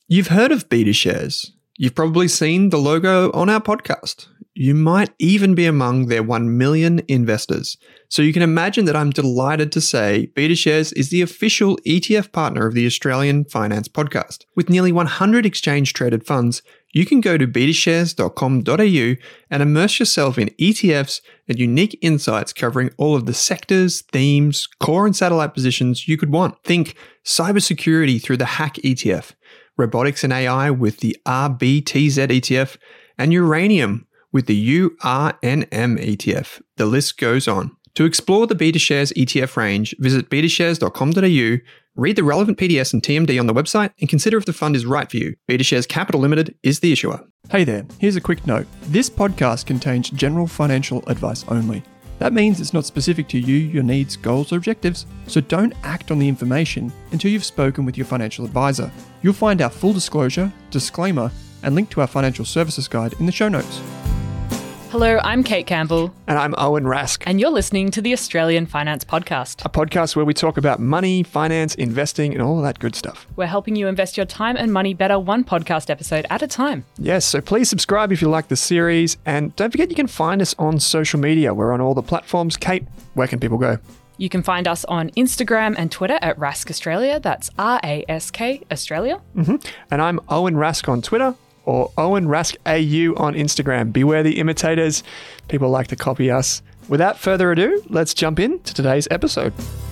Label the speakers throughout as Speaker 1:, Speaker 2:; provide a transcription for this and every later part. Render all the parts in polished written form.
Speaker 1: You've heard of BetaShares. You've probably seen the logo on our podcast. You might even be among their 1 million investors. So you can imagine that I'm delighted to say BetaShares is the official ETF partner of the Australian Finance Podcast. With nearly 100 exchange-traded funds, you can go to betashares.com.au and immerse yourself in ETFs and unique insights covering all of the sectors, themes, core and satellite positions you could want. Think cybersecurity through the Hack ETF, robotics and AI with the RBTZ ETF, and uranium with the URNM ETF. The list goes on. To explore the BetaShares ETF range, visit betashares.com.au, read the relevant PDS and TMD on the website, and consider if the fund is right for you. BetaShares Capital Limited is the issuer.
Speaker 2: Hey there, here's a quick note. This podcast contains general financial advice only. That means it's not specific to you, your needs, goals, or objectives, so don't act on the information until you've spoken with your financial advisor. You'll find our full disclosure, disclaimer, and link to our financial services guide in the show notes.
Speaker 3: Hello, I'm Kate Campbell.
Speaker 1: And I'm Owen Rask.
Speaker 3: And you're listening to the Australian Finance Podcast.
Speaker 1: A podcast where we talk about money, finance, investing, and all of that good stuff.
Speaker 3: We're helping you invest your time and money better, one podcast episode at a time.
Speaker 1: Yes, so please subscribe if you like the series. And don't forget you can find us on social media. We're on all the platforms. Kate, where can people go?
Speaker 3: You can find us on Instagram and Twitter at Rask Australia. That's RASK Australia.
Speaker 1: And I'm Owen Rask on Twitter, or Owen Rask AU on Instagram. Beware the imitators. People like to copy us. Without further ado, let's jump into today's episode.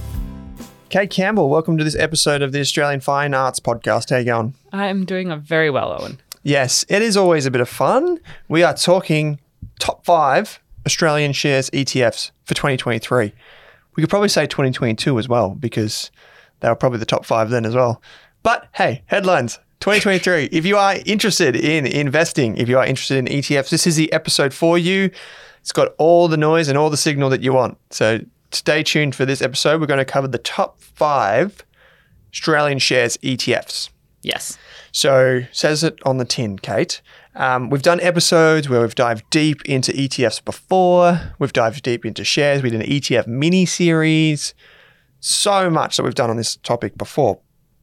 Speaker 1: Kate Campbell, welcome to this episode of the Australian Fine Arts Podcast. How you going?
Speaker 3: I'm doing very well, Owen.
Speaker 1: Yes, it is always a bit of fun. We are talking top 5 Australian shares ETFs for 2023. We could probably say 2022 as well, because they were probably the top 5 then as well. But hey, headlines. 2023. If you are interested in investing, if you are interested in ETFs, this is the episode for you. It's got all the noise and all the signal that you want. So stay tuned for this episode. We're going to cover the top 5 Australian shares ETFs.
Speaker 3: Yes.
Speaker 1: So says it on the tin, Kate. We've done episodes where we've dived deep into ETFs before. We've dived deep into shares. We did an ETF mini series. So much that we've done on this topic before.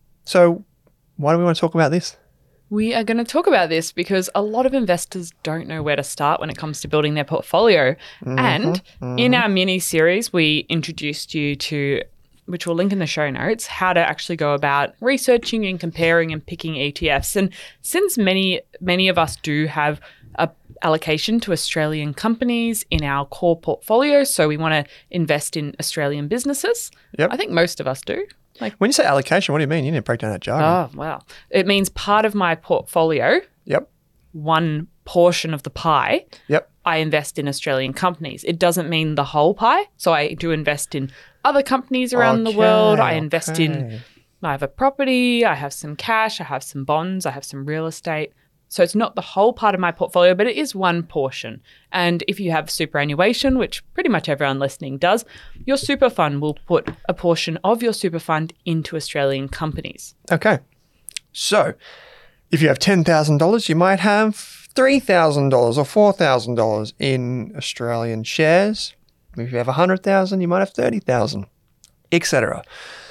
Speaker 1: So why do we want to talk about this?
Speaker 3: We are going to talk about this because a lot of investors don't know where to start when it comes to building their portfolio. And in our mini series, we introduced you to, which we'll link in the show notes, how to actually go about researching and comparing and picking ETFs. And since many of us do have a allocation to Australian companies in our core portfolio, so we want to invest in Australian businesses.
Speaker 1: Yep.
Speaker 3: I think most of us do.
Speaker 1: When you say allocation, what do you mean? You need to break down that jargon.
Speaker 3: Oh, wow. It means part of my portfolio,
Speaker 1: Yep.
Speaker 3: one portion of the pie,
Speaker 1: Yep.
Speaker 3: I invest in Australian companies. It doesn't mean the whole pie. So I do invest in other companies around the world. I invest in, I have a property, I have some cash, I have some bonds, I have some real estate. So it's not the whole part of my portfolio, but it is one portion. And if you have superannuation, which pretty much everyone listening does, your super fund will put a portion of your super fund into Australian companies.
Speaker 1: Okay. So if you have $10,000, you might have $3,000 or $4,000 in Australian shares. If you have 100,000, you might have 30,000, etc.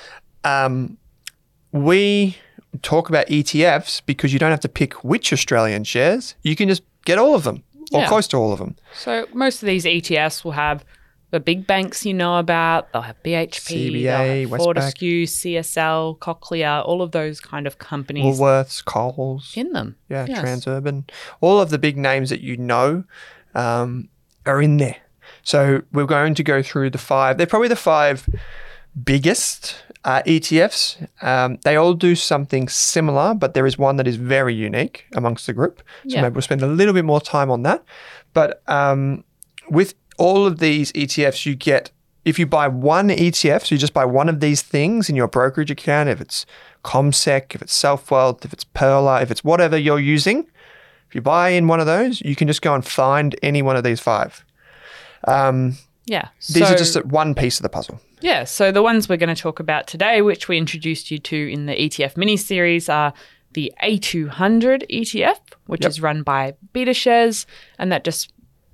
Speaker 1: We talk about ETFs because you don't have to pick which Australian shares. You can just get all of them or close to all of them.
Speaker 3: So most of these ETFs will have the big banks you know about. They'll have BHP,
Speaker 1: CBA,
Speaker 3: they'll have Fortescue, CSL, Cochlear, all of those kind of companies
Speaker 1: Woolworths, Coles.
Speaker 3: in them.
Speaker 1: Yeah,
Speaker 3: Yes.
Speaker 1: Transurban. All of the big names that you know are in there. So we're going to go through the 5. They're probably the 5 biggest ETFs. They all do something similar, but there is one that is very unique amongst the group. So maybe we'll spend a little bit more time on that. But with all of these ETFs, you get, if you buy one ETF, so you just buy one of these things in your brokerage account, if it's CommSec, if it's Self-Wealth, if it's Perla, if it's whatever you're using, if you buy in one of those, you can just go and find any one of these 5. These are just one piece of the puzzle.
Speaker 3: Yeah, so the ones we're going to talk about today, which we introduced you to in the ETF mini-series, are the A200 ETF, which is run by BetaShares, and that just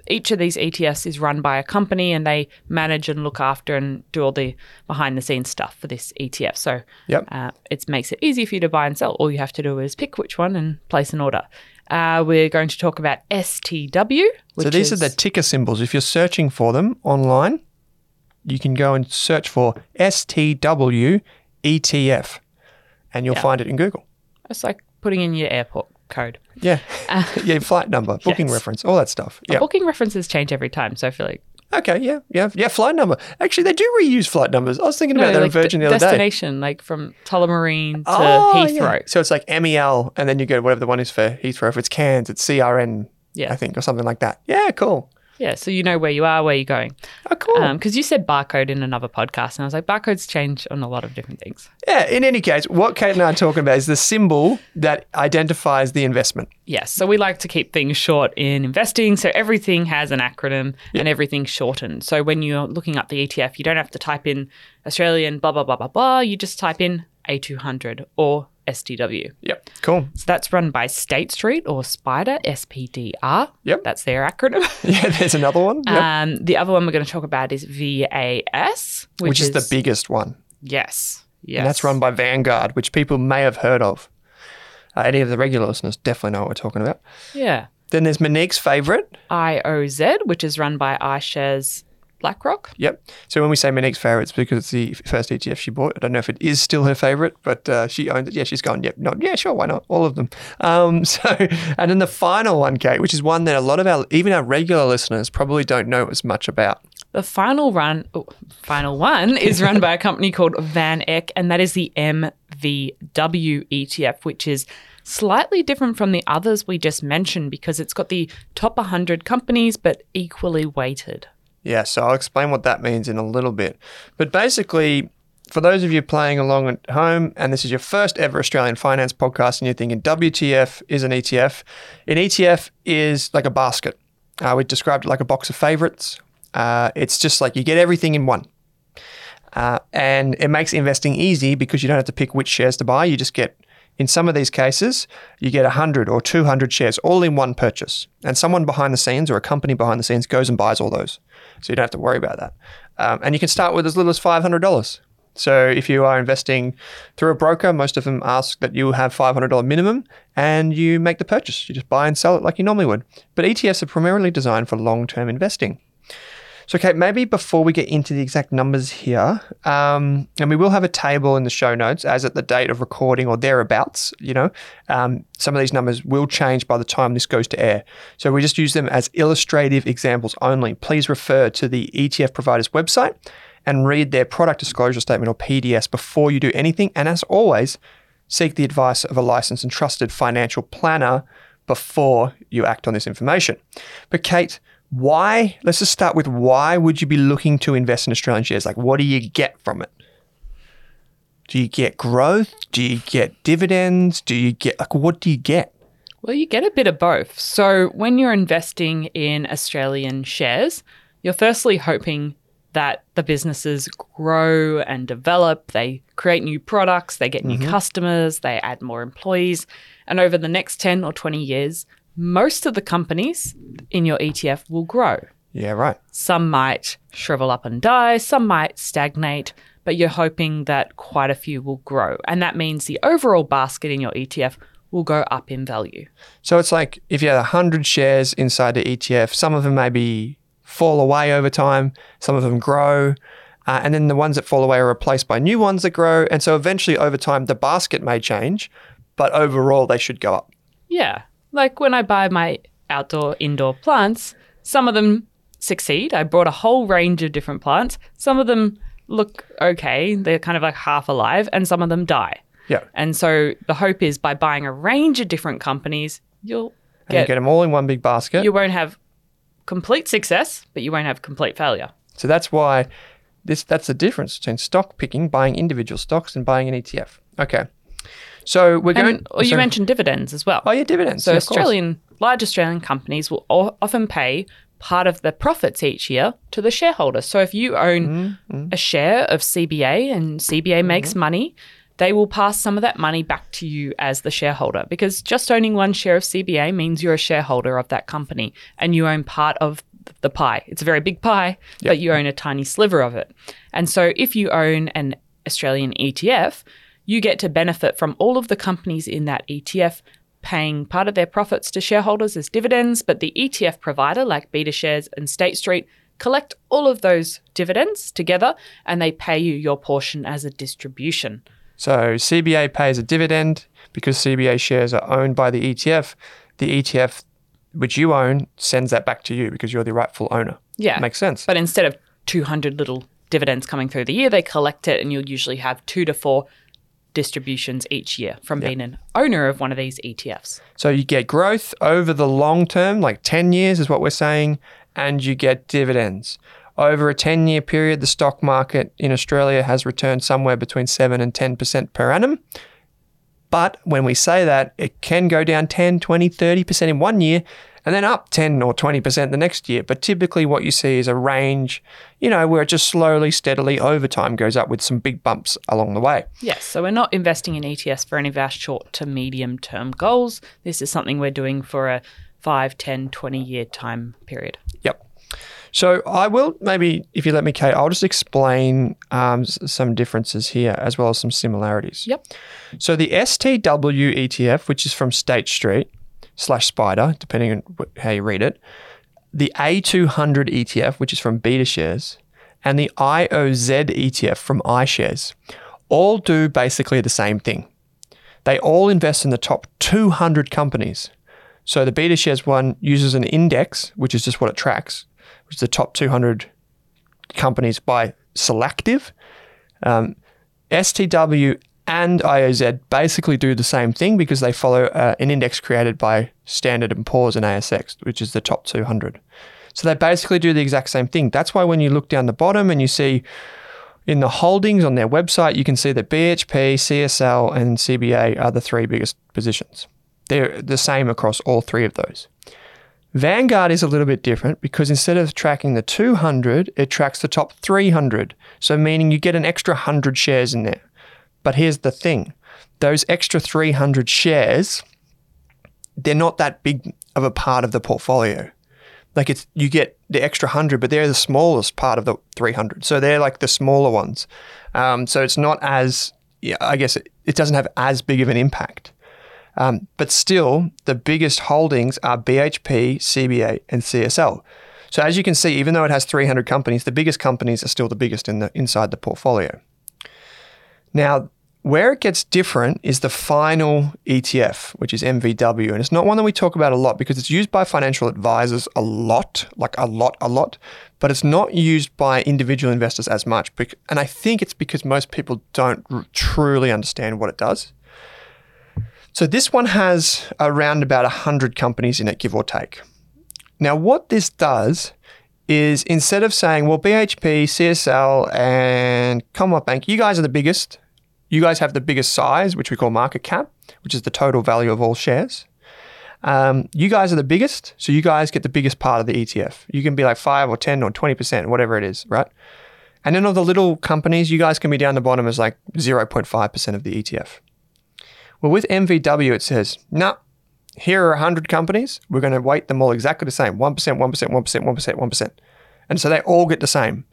Speaker 3: each of these ETFs is run by a company and they manage and look after and do all the behind the scenes stuff for this ETF. So it makes it easy for you to buy and sell. All you have to do is pick which one and place an order. We're going to talk about STW.
Speaker 2: So these are the ticker symbols. If you're searching for them online, you can go and search for STW ETF and you'll find it in Google.
Speaker 3: It's like putting in your airport code.
Speaker 2: Yeah. Yeah, flight number, booking reference, all that stuff. Yeah.
Speaker 3: Booking references change every time, so I feel like...
Speaker 2: Okay, yeah, flight number. Actually, they do reuse flight numbers. I was thinking about that in Virgin the other day.
Speaker 3: Destination, like from Tullamarine to Heathrow.
Speaker 2: Yeah. So it's like MEL, and then you go whatever the one is for Heathrow. If it's Cairns, it's CRN, I think, or something like that. Yeah, cool.
Speaker 3: Yeah, so you know where you are, where you're going.
Speaker 2: Oh, cool.
Speaker 3: Because you said barcode in another podcast, and I was like, barcodes change on a lot of different things.
Speaker 2: Yeah, in any case, what Kate and I are talking about is the symbol that identifies the investment.
Speaker 3: Yes, so we like to keep things short in investing, so everything has an acronym and everything's shortened. So when you're looking up the ETF, you don't have to type in Australian blah, blah, blah, blah, blah. You just type in A200 or STW.
Speaker 2: Yep, cool.
Speaker 3: So that's run by State Street or SPDR, SPDR.
Speaker 2: Yep.
Speaker 3: That's their acronym.
Speaker 2: Yeah, there's another one. Yep.
Speaker 3: The other one we're going to talk about is VAS,
Speaker 2: which is the biggest one.
Speaker 3: Yes.
Speaker 2: And that's run by Vanguard, which people may have heard of. Any of the regular listeners definitely know what we're talking about.
Speaker 3: Yeah.
Speaker 2: Then there's Monique's favourite.
Speaker 3: IOZ, which is run by iShares BlackRock.
Speaker 2: Yep. So when we say Monique's favourite, it's because it's the first ETF she bought. I don't know if it is still her favourite, but she owns it. Yeah, she's gone, yeah, sure, why not? All of them. And then the final one, Kate, which is one that a lot of even our regular listeners probably don't know as much about.
Speaker 3: The final one is run by a company called Van Eck, and that is the MVW ETF, which is slightly different from the others we just mentioned because it's got the top 100 companies, but equally weighted.
Speaker 2: Yeah, so I'll explain what that means in a little bit. But basically, for those of you playing along at home, and this is your first ever Australian finance podcast, and you're thinking WTF is an ETF. An ETF is like a basket. We described it like a box of favourites. It's just like you get everything in one. And it makes investing easy because you don't have to pick which shares to buy. You just get, in some of these cases, you get 100 or 200 shares all in one purchase. And someone behind the scenes or a company behind the scenes goes and buys all those. So you don't have to worry about that. And you can start with as little as $500. So if you are investing through a broker, most of them ask that you have $500 minimum and you make the purchase. You just buy and sell it like you normally would. But ETFs are primarily designed for long-term investing. So, Kate, maybe before we get into the exact numbers here, and we will have a table in the show notes as at the date of recording or thereabouts, some of these numbers will change by the time this goes to air. So we just use them as illustrative examples only. Please refer to the ETF provider's website and read their product disclosure statement or PDS before you do anything. And as always, seek the advice of a licensed and trusted financial planner before you act on this information. But Kate, let's just start with why would you be looking to invest in Australian shares? Like, what do you get from it? Do you get growth? Do you get dividends? What do you get?
Speaker 3: Well, you get a bit of both. So when you're investing in Australian shares, you're firstly hoping that the businesses grow and develop, they create new products, they get new customers, they add more employees. And over the next 10 or 20 years, most of the companies in your ETF will grow.
Speaker 2: Yeah, right.
Speaker 3: Some might shrivel up and die, some might stagnate, but you're hoping that quite a few will grow. And that means the overall basket in your ETF will go up in value.
Speaker 2: So it's like if you had 100 shares inside the ETF, some of them maybe fall away over time, some of them grow, and then the ones that fall away are replaced by new ones that grow. And so eventually over time, the basket may change, but overall they should go up.
Speaker 3: Yeah. Like when I buy my indoor plants, some of them succeed. I bought a whole range of different plants. Some of them look okay. They're kind of like half alive, and some of them die.
Speaker 2: Yeah.
Speaker 3: And so the hope is by buying a range of different companies, you get
Speaker 2: them all in one big basket.
Speaker 3: You won't have complete success, but you won't have complete failure.
Speaker 2: So that's why that's the difference between stock picking, buying individual stocks, and buying an ETF. Okay. So we're going.
Speaker 3: You mentioned dividends as well.
Speaker 2: Oh yeah, dividends.
Speaker 3: So
Speaker 2: yeah,
Speaker 3: large Australian companies will often pay part of the profits each year to the shareholder. So if you own a share of CBA and CBA makes money, they will pass some of that money back to you as the shareholder, because just owning one share of CBA means you're a shareholder of that company and you own part of the pie. It's a very big pie, but you own a tiny sliver of it. And so if you own an Australian ETF, you get to benefit from all of the companies in that ETF paying part of their profits to shareholders as dividends, but the ETF provider like BetaShares and State Street collect all of those dividends together and they pay you your portion as a distribution.
Speaker 2: So CBA pays a dividend because CBA shares are owned by the ETF. The ETF, which you own, sends that back to you because you're the rightful owner.
Speaker 3: Yeah.
Speaker 2: Makes sense.
Speaker 3: But instead of 200 little dividends coming through the year, they collect it and you'll usually have 2 to 4 distributions each year from being an owner of one of these ETFs.
Speaker 2: So you get growth over the long term, like 10 years is what we're saying, and you get dividends. Over a 10-year period, the stock market in Australia has returned somewhere between 7 and 10% per annum. But when we say that, it can go down 10, 20, 30% in one year and then up 10 or 20% the next year. But typically what you see is a range, where it just slowly, steadily over time goes up with some big bumps along the way.
Speaker 3: Yes, so we're not investing in ETFs for any of our short to medium term goals. This is something we're doing for a 5, 10, 20-year time period.
Speaker 2: Yep. So I will maybe, if you let me, Kate, I'll just explain some differences here as well as some similarities.
Speaker 3: Yep.
Speaker 2: So the STW ETF, which is from State Street /Spider, depending on how you read it, the A200 ETF, which is from BetaShares, and the IOZ ETF from iShares, all do basically the same thing. They all invest in the top 200 companies. So the BetaShares one uses an index, which is just what it tracks, which is the top 200 companies by selective. STW and IOZ basically do the same thing because they follow an index created by Standard & Poor's and ASX, which is the top 200. So they basically do the exact same thing. That's why when you look down the bottom and you see in the holdings on their website, you can see that BHP, CSL and CBA are the 3 biggest positions. They're the same across all 3 of those. Vanguard is a little bit different because instead of tracking the 200, it tracks the top 300. So meaning you get an extra 100 shares in there. But here's the thing. Those extra 300 shares, they're not that big of a part of the portfolio. Like you get the extra 100, but they're the smallest part of the 300. So they're like the smaller ones. So it's not as, I guess it doesn't have as big of an impact. But still, the biggest holdings are BHP, CBA, and CSL. So as you can see, even though it has 300 companies, the biggest companies are still the biggest inside the portfolio. Now, where it gets different is the final ETF, which is MVW. And it's not one that we talk about a lot because it's used by financial advisors a lot, but it's not used by individual investors as much. And I think it's because most people don't truly understand what it does. So this one has around about 100 companies in it, give or take. Now, what this does is instead of saying, well, BHP, CSL, and Commonwealth Bank, you guys are the biggest. You guys have the biggest size, which we call market cap, which is the total value of all shares. You guys are the biggest, so you guys get the biggest part of the ETF. You can be like 5 or 10 or 20%, whatever it is, right? And then all the little companies, you guys can be down the bottom as like 0.5% of the ETF. Well, with MVW, it says, no, here are 100 companies. We're going to weight them all exactly the same, 1%, 1%, 1%, 1%, 1%. And so they all get the same.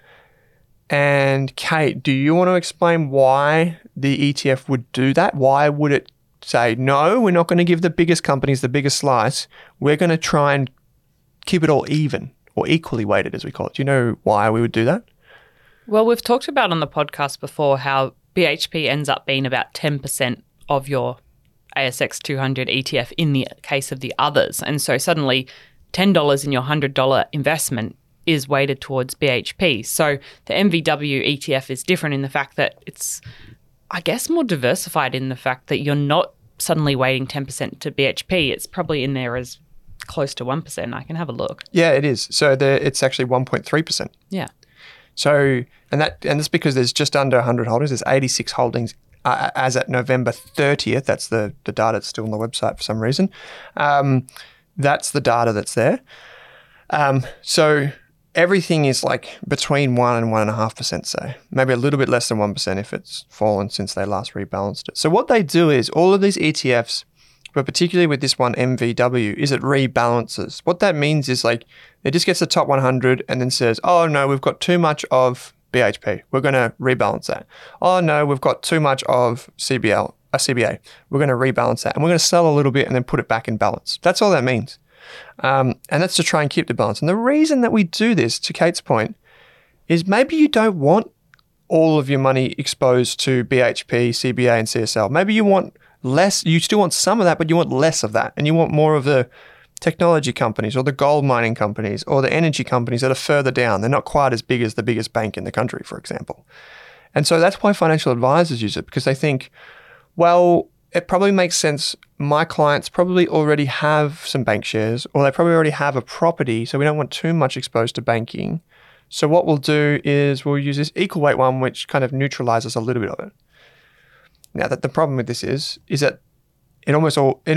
Speaker 2: And Kate, do you want to explain why the ETF would do that? Why would it say, no, we're not going to give the biggest companies the biggest slice. We're going to try and keep it all even or equally weighted, as we call it. Do you know why we would do that?
Speaker 3: Well, we've talked about on the podcast before how BHP ends up being about 10% of your ASX 200 ETF in the case of the others. And so suddenly $10 in your $100 investment is weighted towards BHP. So the MVW ETF is different in the fact that it's, I guess, more diversified in the fact that you're not suddenly weighting 10% to BHP. It's probably in there as close to 1%. I can have a look.
Speaker 2: Yeah, it is. So it's actually 1.3%.
Speaker 3: Yeah.
Speaker 2: So, and that's because there's just under 100 holdings. There's 86 holdings as at November 30th. That's the data that's still on the website for some reason. That's the data that's there. So everything is like between 1 and 1.5%, say. Maybe a little bit less than 1% if it's fallen since they last rebalanced it. So what they do is all of these ETFs but particularly with this one, MVW, is it rebalances. What that means is like it just gets the top 100 and then says, oh no, we've got too much of BHP. We're going to rebalance that. Oh no, we've got too much of CBA. We're going to rebalance that. And we're going to sell a little bit and then put it back in balance. That's all that means. And that's to try and keep the balance. And the reason that we do this, to Kate's point, is maybe you don't want all of your money exposed to BHP, CBA, and CSL. Maybe you want less, you still want some of that, but you want less of that. And you want more of the technology companies or the gold mining companies or the energy companies that are further down. They're not quite as big as the biggest bank in the country, for example. And so that's why financial advisors use it, because they think, well, it probably makes sense. My clients probably already have some bank shares or they probably already have a property, so we don't want too much exposed to banking. So what we'll do is we'll use this equal weight one, which kind of neutralizes a little bit of it. Now, that the problem with this is that it almost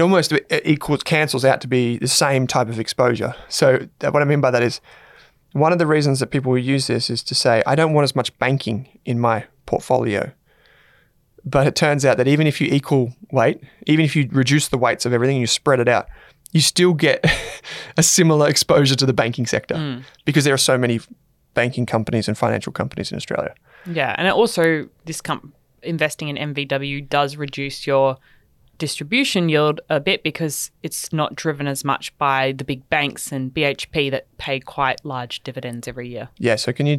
Speaker 2: cancels out to be the same type of exposure. So what I mean by that is one of the reasons that people will use this is to say, I don't want as much banking in my portfolio. But it turns out that even if you equal weight, even if you reduce the weights of everything and you spread it out, you still get a similar exposure to the banking sector because there are so many banking companies and financial companies in Australia.
Speaker 3: Yeah, and it also, investing in MVW does reduce your distribution yield a bit because it's not driven as much by the big banks and BHP that pay quite large dividends every year.
Speaker 2: Yeah, so can you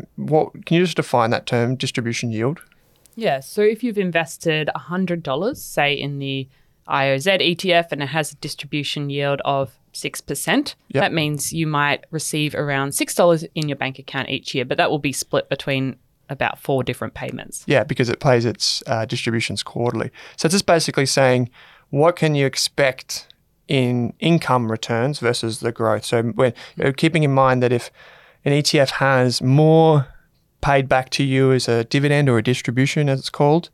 Speaker 2: just define that term, distribution yield?
Speaker 3: Yeah, so if you've invested $100, say in the IOZ ETF, and it has a distribution yield of 6%, that means you might receive around $6 in your bank account each year, but that will be split between about 4 different payments.
Speaker 2: Yeah, because it pays its distributions quarterly. So it's just basically saying, what can you expect in income returns versus the growth? So when keeping in mind that if an ETF has more paid back to you as a dividend or a distribution, as it's called,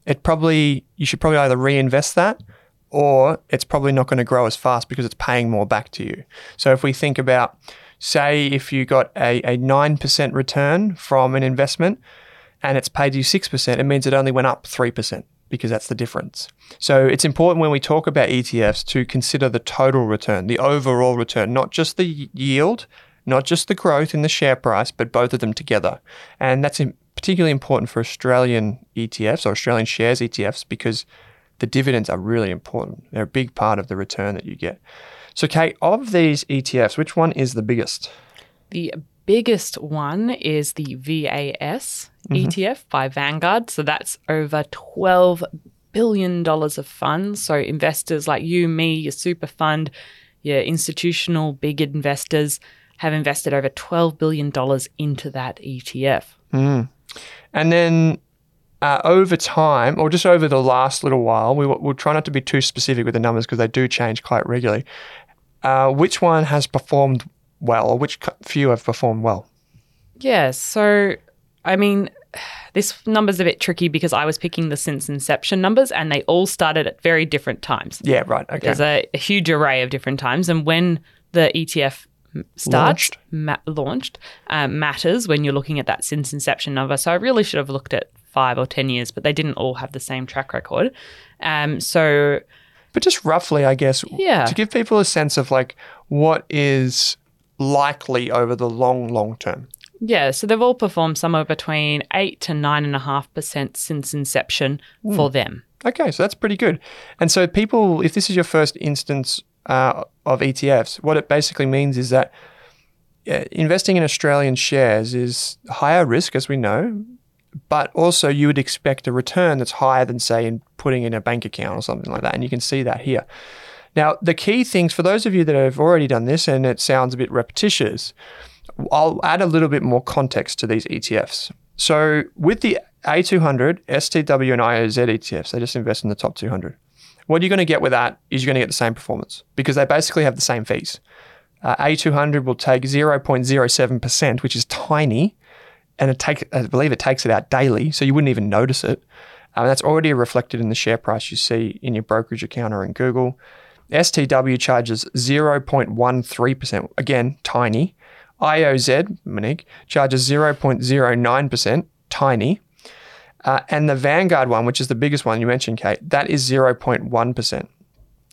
Speaker 2: you should probably either reinvest that or it's probably not going to grow as fast because it's paying more back to you. So if we think about, say, if you got a 9% return from an investment and it's paid you 6%, it means it only went up 3% because that's the difference. So it's important when we talk about ETFs to consider the total return, the overall return, not just the yield, not just the growth in the share price, but both of them together. And that's particularly important for Australian ETFs or Australian shares ETFs because the dividends are really important. They're a big part of the return that you get. So, Kate, of these ETFs, which one is the biggest?
Speaker 3: The biggest one is the VAS ETF by Vanguard. So that's over $12 billion of funds. So investors like you, me, your super fund, your institutional big investors have invested over $12 billion into that ETF.
Speaker 2: And then over time, or just over the last little while, we'll try not to be too specific with the numbers because they do change quite regularly. Which one has performed well, or which few have performed well?
Speaker 3: Yeah, so, I mean, this number's a bit tricky because I was picking the since inception numbers and they all started at very different times.
Speaker 2: Yeah, right. Okay.
Speaker 3: There's a huge array of different times. And when the ETF launched matters when you're looking at that since inception number. So I really should have looked at 5 or 10 years, but they didn't all have the same track record.
Speaker 2: But just roughly, I guess, to give people a sense of like what is likely over the long term.
Speaker 3: Yeah, so they've all performed somewhere between 8 to 9.5% since inception for them.
Speaker 2: Okay, so that's pretty good. And so people, if this is your first instance of ETFs, what it basically means is that investing in Australian shares is higher risk, as we know, but also you would expect a return that's higher than, say, in putting in a bank account or something like that. And you can see that here. Now, the key things, for those of you that have already done this and it sounds a bit repetitious, I'll add a little bit more context to these ETFs. So with the A200, STW and IOZ ETFs, they just invest in the top 200. What you're going to get with that is you're going to get the same performance because they basically have the same fees. A200 will take 0.07%, which is tiny, and I believe it takes it out daily, so you wouldn't even notice it. That's already reflected in the share price you see in your brokerage account or in Google. STW charges 0.13%, again, tiny. IOZ, Monique, charges 0.09%, tiny. And the Vanguard one, which is the biggest one you mentioned, Kate, that is 0.1%.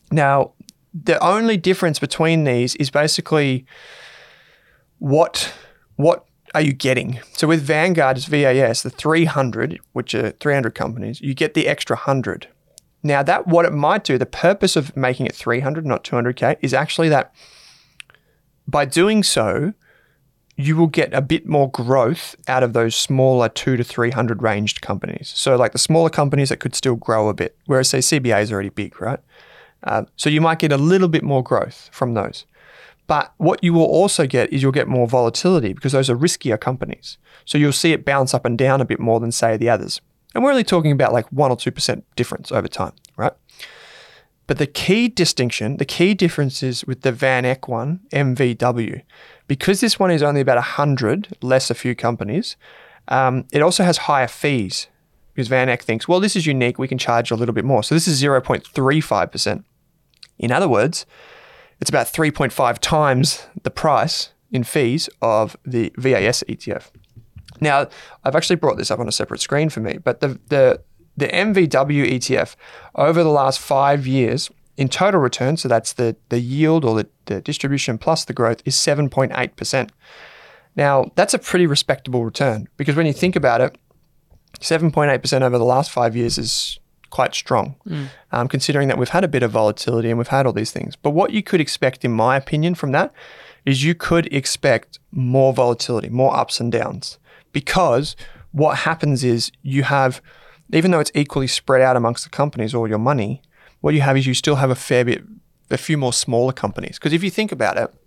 Speaker 2: Now, the only difference between these is basically what are you getting? So with Vanguard's VAS, the 300, which are 300 companies, you get the extra 100. Now, that what it might do, the purpose of making it 300, not 200K, is actually that by doing so, you will get a bit more growth out of those smaller 2 to 300 ranged companies. So like the smaller companies that could still grow a bit, whereas say CBA is already big, right? So you might get a little bit more growth from those. But what you will also get is you'll get more volatility because those are riskier companies. So you'll see it bounce up and down a bit more than, say, the others. And we're only talking about like 1 or 2% difference over time, right? But the key difference is with the Van Eck one, MVW. Because this one is only about 100, less a few companies, it also has higher fees because Van Eck thinks, well, this is unique, we can charge a little bit more. So this is 0.35%. In other words, it's about 3.5 times the price in fees of the VAS ETF. Now, I've actually brought this up on a separate screen for me, but the MVW ETF over the last 5 years in total return, so that's the yield or the distribution plus the growth, is 7.8%. Now, that's a pretty respectable return because when you think about it, 7.8% over the last 5 years is quite strong, considering that we've had a bit of volatility and we've had all these things. But what you could expect, in my opinion, from that is you could expect more volatility, more ups and downs, because what happens is you have, even though it's equally spread out amongst the companies or your money, what you have is you still have a few more smaller companies. Because if you think about it,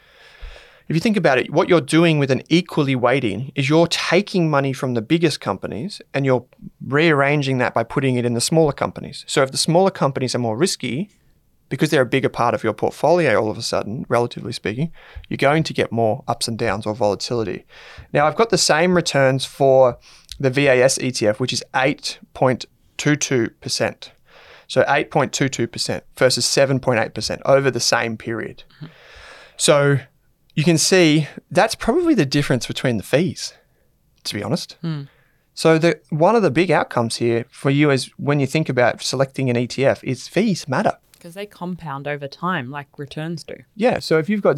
Speaker 2: what you're doing with an equally weighting is you're taking money from the biggest companies and you're rearranging that by putting it in the smaller companies. So if the smaller companies are more risky, because they're a bigger part of your portfolio all of a sudden, relatively speaking, you're going to get more ups and downs or volatility. Now, I've got the same returns for the VAS ETF, which is 8.22%. So 8.22% versus 7.8% over the same period. So you can see that's probably the difference between the fees, to be honest. So one of the big outcomes here for you is when you think about selecting an ETF is fees matter.
Speaker 3: Because they compound over time like returns do.
Speaker 2: Yeah, so if you've got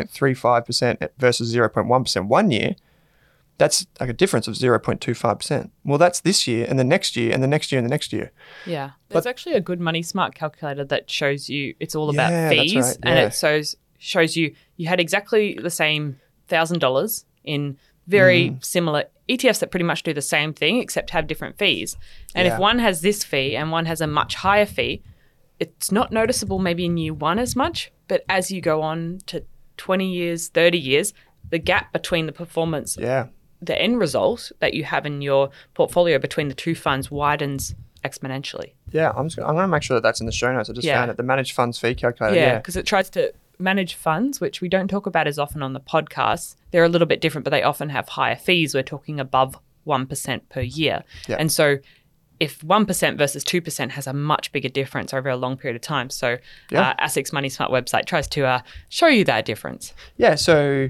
Speaker 2: 0.35% versus 0.1% 1 year, that's like a difference of 0.25%. Well, that's this year and the next year and the next year and the next year.
Speaker 3: Yeah. There's actually a good Money Smart calculator that shows you it's all about fees.
Speaker 2: That's right.
Speaker 3: And it shows you had exactly the same $1,000 in very similar ETFs that pretty much do the same thing except have different fees. And if one has this fee and one has a much higher fee, it's not noticeable maybe in year one as much, but as you go on to 20 years, 30 years, the gap between the performance, the end result that you have in your portfolio between the two funds widens exponentially.
Speaker 2: Yeah, I'm going to make sure that that's in the show notes. I just found it, the managed funds fee calculator.
Speaker 3: Yeah, because it tries to manage funds, which we don't talk about as often on the podcast. They're a little bit different, but they often have higher fees. We're talking above 1% per year. Yeah. And so if 1% versus 2% has a much bigger difference over a long period of time. So ASIC's Money Smart website tries to show you that difference.
Speaker 2: Yeah, so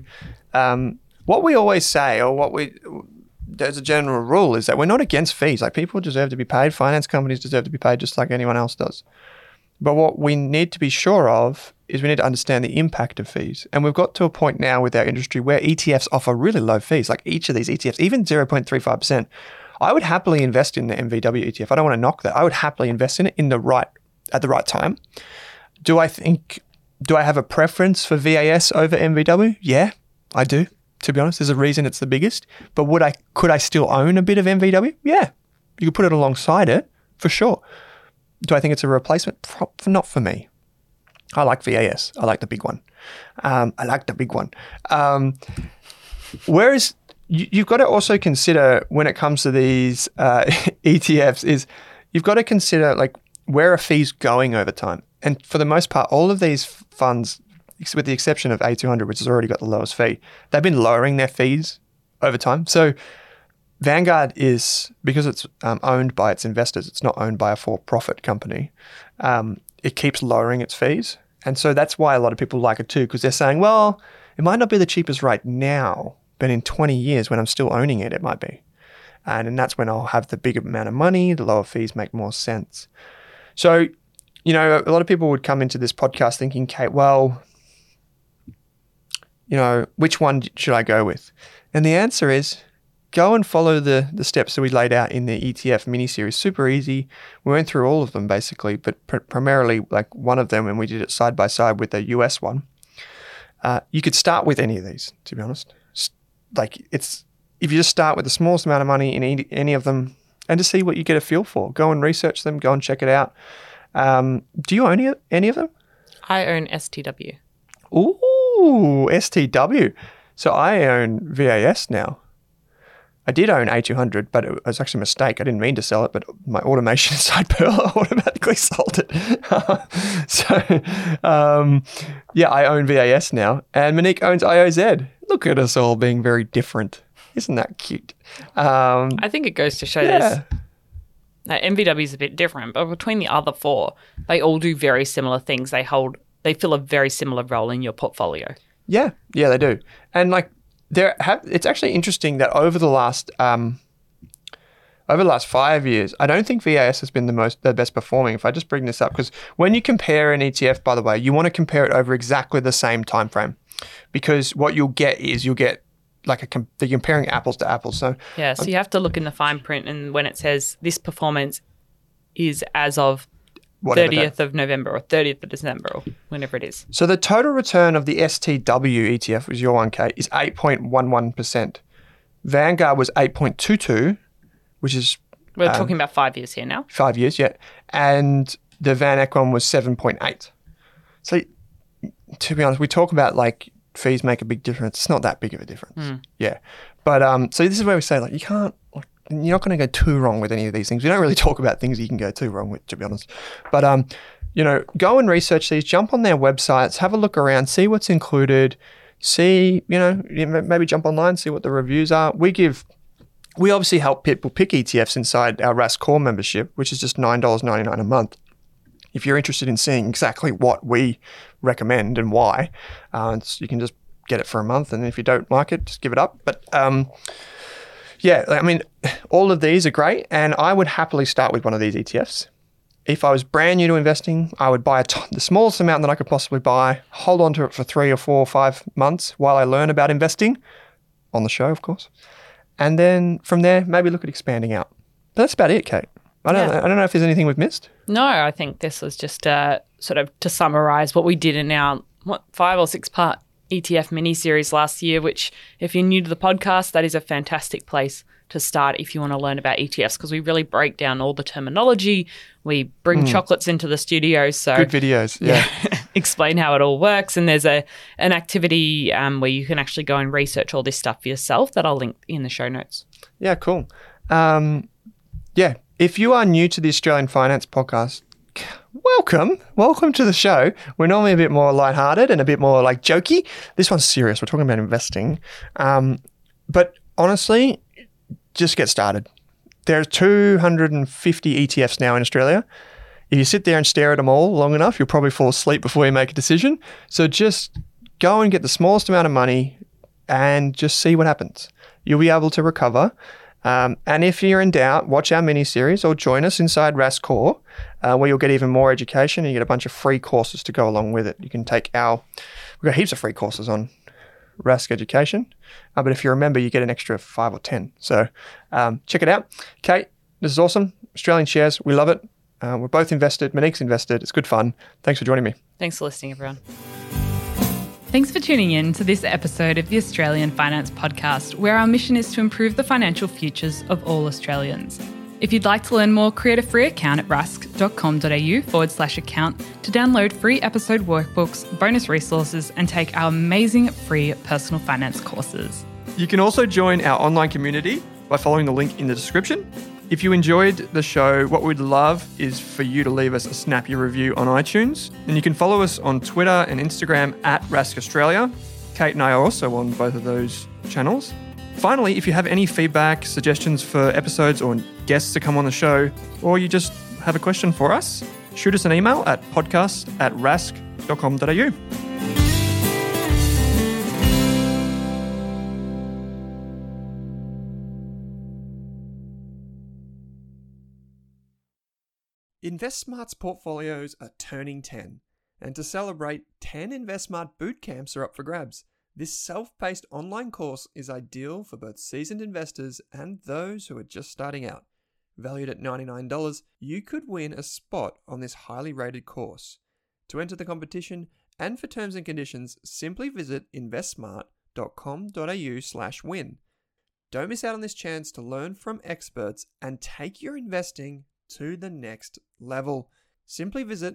Speaker 2: what we always say, or there's a general rule, is that we're not against fees. Like, people deserve to be paid. Finance companies deserve to be paid just like anyone else does. But what we need to be sure of is we need to understand the impact of fees. And we've got to a point now with our industry where ETFs offer really low fees. Like, each of these ETFs, even 0.35%, I would happily invest in the MVW ETF. I don't want to knock that. I would happily invest in it at the right time. Do I have a preference for VAS over MVW? Yeah, I do. To be honest, there's a reason it's the biggest. But could I still own a bit of MVW? Yeah, you could put it alongside it for sure. Do I think it's a replacement? Not for me. I like VAS. I like the big one. Whereas you've got to also consider, when it comes to these ETFs, is you've got to consider, like, where are fees going over time? And for the most part, all of these funds, with the exception of A200, which has already got the lowest fee, they've been lowering their fees over time. So Vanguard is, because it's owned by its investors, it's not owned by a for-profit company, it keeps lowering its fees. And so that's why a lot of people like it too, because they're saying, well, it might not be the cheapest right now, but in 20 years when I'm still owning it, it might be. And that's when I'll have the bigger amount of money, the lower fees make more sense. So a lot of people would come into this podcast thinking, Kate, well, which one should I go with? And the answer is go and follow the steps that we laid out in the ETF mini-series. Super easy. We went through all of them basically, but primarily like one of them, and we did it side by side with the US one. You could start with any of these, to be honest. If you just start with the smallest amount of money in any of them and to see what you get a feel for. Go and research them. Go and check it out. Do you own any of them?
Speaker 3: I own STW.
Speaker 2: Ooh, STW. So I own VAS now. I did own A200, but it was actually a mistake. I didn't mean to sell it, but my automation inside Pearl automatically sold it. I own VAS now. And Monique owns IOZ. Look at us all being very different. Isn't that cute?
Speaker 3: I think it goes to show this. Now, MVW is a bit different, but between the other four, they all do very similar things. They fill a very similar role in your portfolio.
Speaker 2: Yeah, they do. And it's actually interesting that over the last 5 years, I don't think VAS has been the best performing. If I just bring this up, because when you compare an ETF, by the way, you want to compare it over exactly the same time frame, because what you'll get is they're comparing apples to apples. So
Speaker 3: so you have to look in the fine print, and when it says this performance is as of 30th of November or 30th of December or whenever it is.
Speaker 2: So the total return of the STW ETF, was your 1K, is 8.11%. Vanguard was 8.22, which is...
Speaker 3: We're talking about 5 years here now.
Speaker 2: 5 years, yeah. And the Van Eck one was 7.8. So to be honest, we talk about fees make a big difference. It's not that big of a difference. Yeah. But so this is where we say you can't... You're not going to go too wrong with any of these things. We don't really talk about things you can go too wrong with, to be honest. But, go and research these. Jump on their websites. Have a look around. See what's included. See, maybe jump online, see what the reviews are. We obviously help people pick ETFs inside our RAS Core membership, which is just $9.99 a month. If you're interested in seeing exactly what we recommend and why, you can just get it for a month. And if you don't like it, just give it up. But, all of these are great, and I would happily start with one of these ETFs. If I was brand new to investing, I would buy the smallest amount that I could possibly buy, hold on to it for 3 or 4 or 5 months while I learn about investing, on the show, of course. And then from there, maybe look at expanding out. But that's about it, Kate. I don't know if there's anything we've missed.
Speaker 3: No, I think this was just sort of to summarize what we did in our 5 or 6 part ETF mini-series last year, which if you're new to the podcast, that is a fantastic place to start if you want to learn about ETFs, because we really break down all the terminology. We bring chocolates into the studio. So
Speaker 2: good videos, yeah.
Speaker 3: Explain how it all works. And there's an activity where you can actually go and research all this stuff for yourself that I'll link in the show notes.
Speaker 2: Yeah, cool. If you are new to the Australian Finance Podcast, welcome to the show. We're normally a bit more lighthearted and a bit more jokey. This one's serious. We're talking about investing. But honestly, just get started. There's 250 ETFs now in Australia. If you sit there and stare at them all long enough, you'll probably fall asleep before you make a decision. So just go and get the smallest amount of money and just see what happens. You'll be able to recover. And if you're in doubt, watch our mini-series or join us inside RAS Core, where you'll get even more education and you get a bunch of free courses to go along with it. You can take we've got heaps of free courses on Rask Education, but if you're a member, you get an extra 5 or 10. So check it out. Kate, this is awesome. Australian shares, we love it. We're both invested. Monique's invested. It's good fun. Thanks for joining me.
Speaker 3: Thanks for listening, everyone. Thanks for tuning in to this episode of the Australian Finance Podcast, where our mission is to improve the financial futures of all Australians. If you'd like to learn more, create a free account at rask.com.au/account to download free episode workbooks, bonus resources, and take our amazing free personal finance courses.
Speaker 2: You can also join our online community by following the link in the description. If you enjoyed the show, what we'd love is for you to leave us a snappy review on iTunes. And you can follow us on Twitter and Instagram at Rask Australia. Kate and I are also on both of those channels. Finally, if you have any feedback, suggestions for episodes or guests to come on the show, or you just have a question for us, shoot us an email at podcast@rask.com.au. InvestSmart's portfolios are turning 10, and to celebrate, 10 InvestSmart bootcamps are up for grabs. This self-paced online course is ideal for both seasoned investors and those who are just starting out. Valued at $99, you could win a spot on this highly rated course. To enter the competition and for terms and conditions, simply visit investsmart.com.au/win. Don't miss out on this chance to learn from experts and take your investing to the next level. Simply visit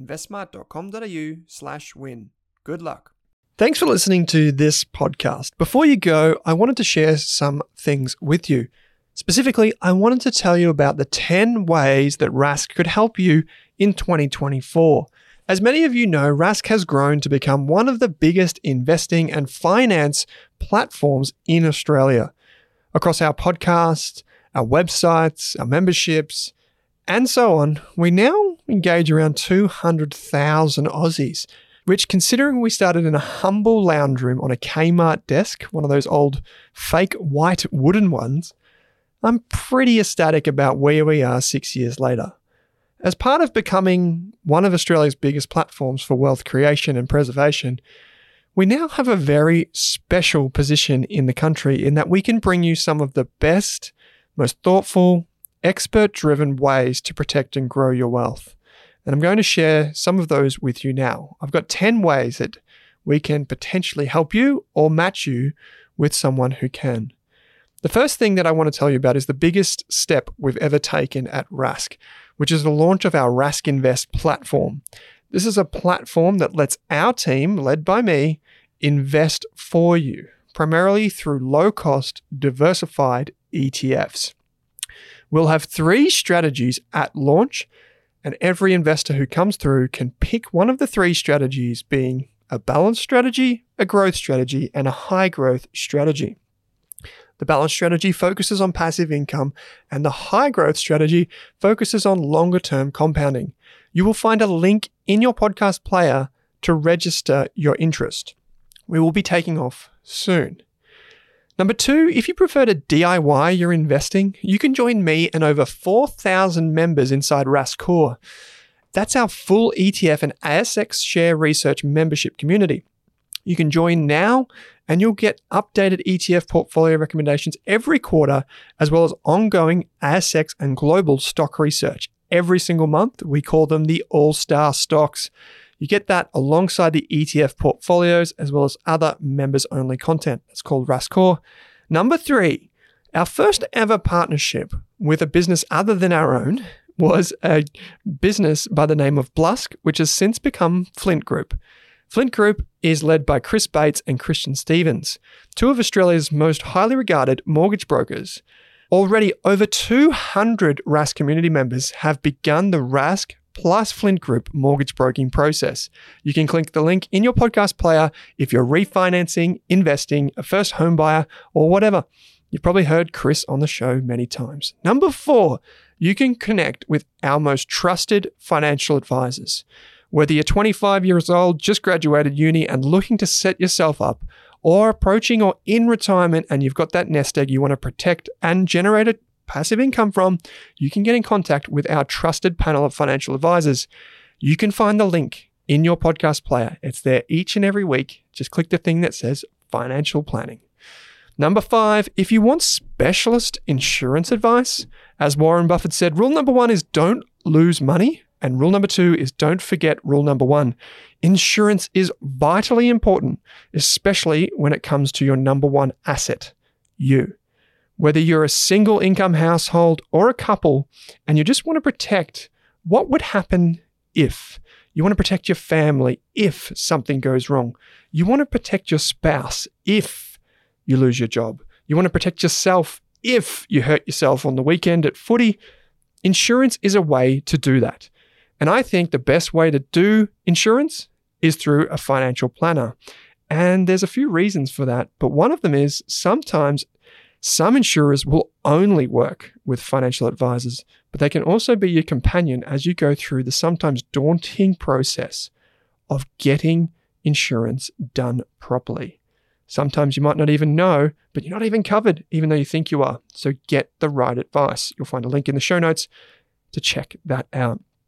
Speaker 2: investsmart.com.au/win. Good luck. Thanks for listening to this podcast. Before you go, I wanted to share some things with you. Specifically, I wanted to tell you about the 10 ways that Rask could help you in 2024. As many of you know, Rask has grown to become one of the biggest investing and finance platforms in Australia. Across our podcasts, our websites, our memberships, and so on, we now engage around 200,000 Aussies, which, considering we started in a humble lounge room on a Kmart desk, one of those old fake white wooden ones, I'm pretty ecstatic about where we are 6 years later. As part of becoming one of Australia's biggest platforms for wealth creation and preservation, we now have a very special position in the country in that we can bring you some of the best, most thoughtful, expert-driven ways to protect and grow your wealth. And I'm going to share some of those with you now. I've got 10 ways that we can potentially help you or match you with someone who can. The first thing that I want to tell you about is the biggest step we've ever taken at Rask, which is the launch of our Rask Invest platform. This is a platform that lets our team, led by me, invest for you, primarily through low-cost, diversified ETFs. We'll have 3 strategies at launch, and every investor who comes through can pick one of the 3 strategies, being a balanced strategy, a growth strategy, and a high growth strategy. The balanced strategy focuses on passive income, and the high growth strategy focuses on longer term compounding. You will find a link in your podcast player to register your interest. We will be taking off soon. Number 2, if you prefer to DIY your investing, you can join me and over 4,000 members inside Rask Core. That's our full ETF and ASX share research membership community. You can join now and you'll get updated ETF portfolio recommendations every quarter, as well as ongoing ASX and global stock research. Every single month, we call them the All-Star Stocks. You get that alongside the ETF portfolios, as well as other members-only content. It's called Rask Core. Number 3, our first ever partnership with a business other than our own was a business by the name of Blusk, which has since become Flint Group. Flint Group is led by Chris Bates and Christian Stevens, 2 of Australia's most highly regarded mortgage brokers. Already, over 200 Rask community members have begun the Rask plus Flint Group mortgage broking process. You can click the link in your podcast player if you're refinancing, investing, a first home buyer, or whatever. You've probably heard Chris on the show many times. Number 4, you can connect with our most trusted financial advisors. Whether you're 25 years old, just graduated uni and looking to set yourself up, or approaching or in retirement and you've got that nest egg you want to protect and generate a passive income from, you can get in contact with our trusted panel of financial advisors. You can find the link in your podcast player. It's there each and every week. Just click the thing that says financial planning. Number 5, if you want specialist insurance advice, as Warren Buffett said, rule number 1 is don't lose money. And rule number 2 is don't forget rule number 1. Insurance is vitally important, especially when it comes to your number 1 asset, you. Whether you're a single income household or a couple, and you just want to protect what would happen if. You want to protect your family if something goes wrong. You want to protect your spouse if you lose your job. You want to protect yourself if you hurt yourself on the weekend at footy. Insurance is a way to do that. And I think the best way to do insurance is through a financial planner. And there's a few reasons for that. But one of them is sometimes some insurers will only work with financial advisors, but they can also be your companion as you go through the sometimes daunting process of getting insurance done properly. Sometimes you might not even know, but you're not even covered, even though you think you are. So get the right advice. You'll find a link in the show notes to check that out.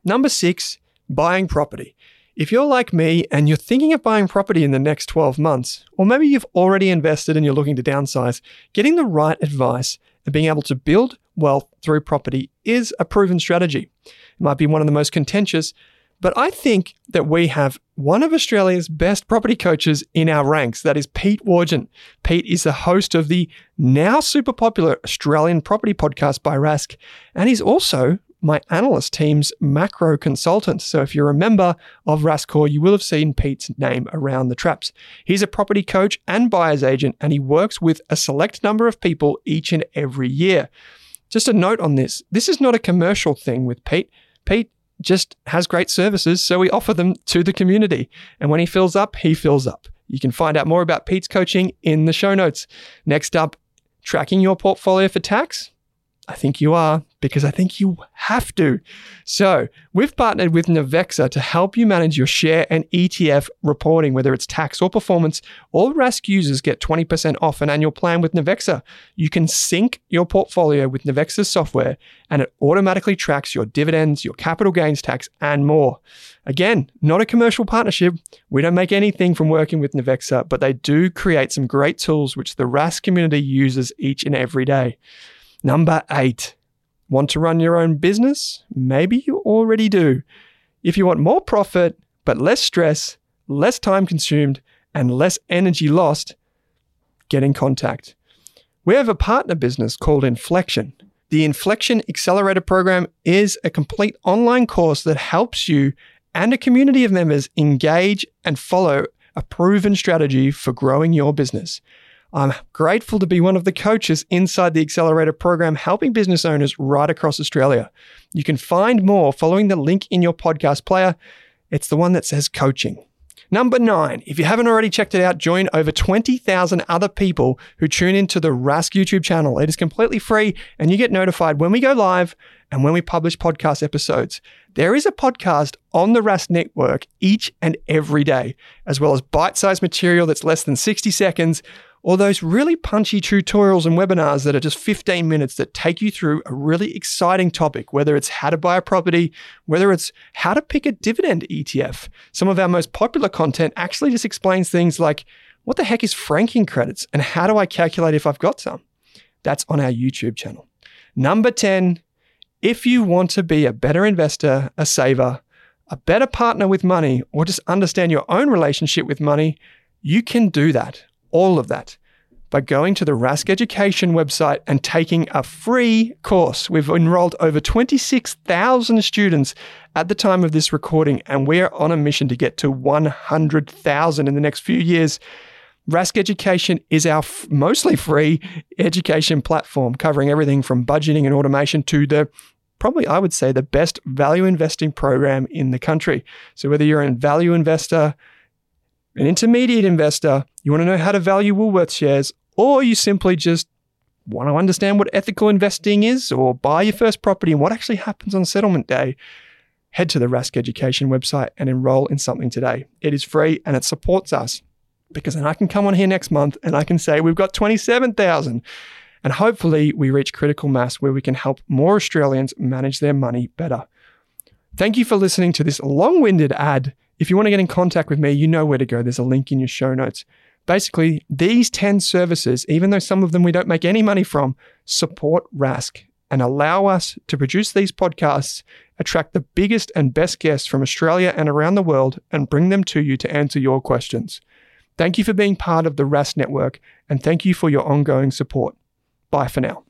Speaker 2: Number 6, buying property. If you're like me and you're thinking of buying property in the next 12 months, or maybe you've already invested and you're looking to downsize, getting the right advice and being able to build wealth through property is a proven strategy. It might be one of the most contentious, but I think that we have one of Australia's best property coaches in our ranks. That is Pete Wargent. Pete is the host of the now super popular Australian property podcast by Rask, and he's also my analyst team's macro consultant. So if you're a member of Raskcore, you will have seen Pete's name around the traps. He's a property coach and buyer's agent, and he works with a select number of people each and every year. Just a note on this. This is not a commercial thing with Pete. Pete just has great services, so we offer them to the community. And when he fills up, he fills up. You can find out more about Pete's coaching in the show notes. Next up, tracking your portfolio for tax? I think you are, because I think you have to. So we've partnered with Navexa to help you manage your share and ETF reporting, whether it's tax or performance. All Rask users get 20% off an annual plan with Navexa. You can sync your portfolio with Navexa's software, and it automatically tracks your dividends, your capital gains tax, and more. Again, not a commercial partnership. We don't make anything from working with Navexa, but they do create some great tools which the Rask community uses each and every day. Number 8, want to run your own business? Maybe you already do. If you want more profit, but less stress, less time consumed, and less energy lost, get in contact. We have a partner business called Inflection. The Inflection Accelerator Program is a complete online course that helps you and a community of members engage and follow a proven strategy for growing your business. I'm grateful to be one of the coaches inside the Accelerator program, helping business owners right across Australia. You can find more following the link in your podcast player. It's the one that says coaching. Number 9, if you haven't already checked it out, join over 20,000 other people who tune into the Rask YouTube channel. It is completely free, and you get notified when we go live and when we publish podcast episodes. There is a podcast on the Rask network each and every day, as well as bite-sized material that's less than 60 seconds, or those really punchy tutorials and webinars that are just 15 minutes that take you through a really exciting topic, whether it's how to buy a property, whether it's how to pick a dividend ETF. Some of our most popular content actually just explains things like, what the heck is franking credits and how do I calculate if I've got some? That's on our YouTube channel. Number 10, if you want to be a better investor, a saver, a better partner with money, or just understand your own relationship with money, you can do that. All of that by going to the Rask Education website and taking a free course. We've enrolled over 26,000 students at the time of this recording, and we're on a mission to get to 100,000 in the next few years. Rask Education is our mostly free education platform, covering everything from budgeting and automation to the probably, I would say, the best value investing program in the country. So whether you're a value investor, an intermediate investor, you want to know how to value Woolworths shares, or you simply just want to understand what ethical investing is or buy your first property and what actually happens on settlement day, head to the Rask Education website and enroll in something today. It is free and it supports us, because then I can come on here next month and I can say we've got 27,000, and hopefully we reach critical mass where we can help more Australians manage their money better. Thank you for listening to this long-winded ad. If you want to get in contact with me, you know where to go. There's a link in your show notes. Basically, these 10 services, even though some of them we don't make any money from, support Rask and allow us to produce these podcasts, attract the biggest and best guests from Australia and around the world, and bring them to you to answer your questions. Thank you for being part of the Rask Network, and thank you for your ongoing support. Bye for now.